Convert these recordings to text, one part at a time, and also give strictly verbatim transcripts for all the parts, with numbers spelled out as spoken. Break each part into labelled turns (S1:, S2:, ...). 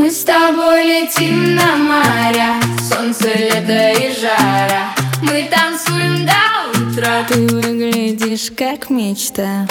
S1: Мы с тобой летим на моря, солнце, лето и жара. Мы танцуем до утра.
S2: Ты выглядишь как мечта.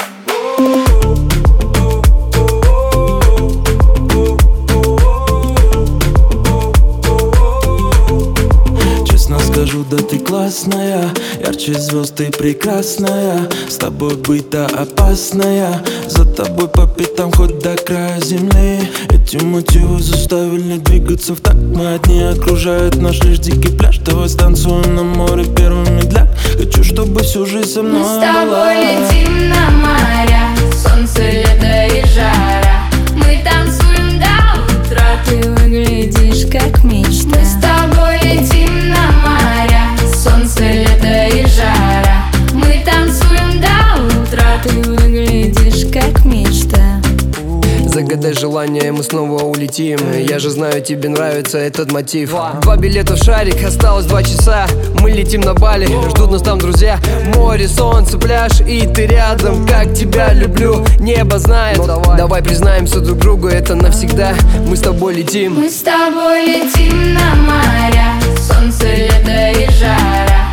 S3: Честно скажу, да ты классная, ярче звезд ты прекрасная. С тобой быть-то опасная, за тобой по пятам хоть до края земли. Эти мотивы заставили двигаться в такт. Мы одни, окружает наш лишь дикий пляж. Давай станцуем на море первый медляк. Хочу, чтобы всю жизнь со мной была.
S1: Мы с тобой летим на моря, солнце, лето и жара. Мы танцуем до утра.
S2: Ты выглядишь как мечта.
S1: Мы с тобой летим на моря, солнце, лето и жара. Мы танцуем до утра.
S2: Ты выглядишь как мечта.
S4: Загадай желание, мы снова улетим. Я же знаю, тебе нравится этот мотив. Два билета в шарик, осталось два часа. Мы летим на Бали, ждут нас там друзья. Море, солнце, пляж, и ты рядом. Как тебя люблю, небо знает. давай. давай признаемся друг другу, это навсегда. Мы с тобой летим.
S1: Мы с тобой летим на моря, солнце, лето и жара.